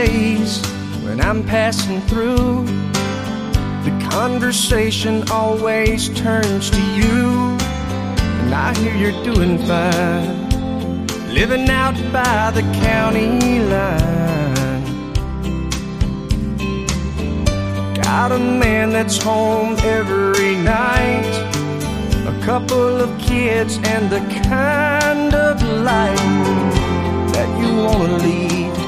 days when I'm passing through, the conversation always turns to you. And I hear you're doing fine, living out by the county line. Got a man that's home every night, a couple of kids, and the kind of life that you wanna lead.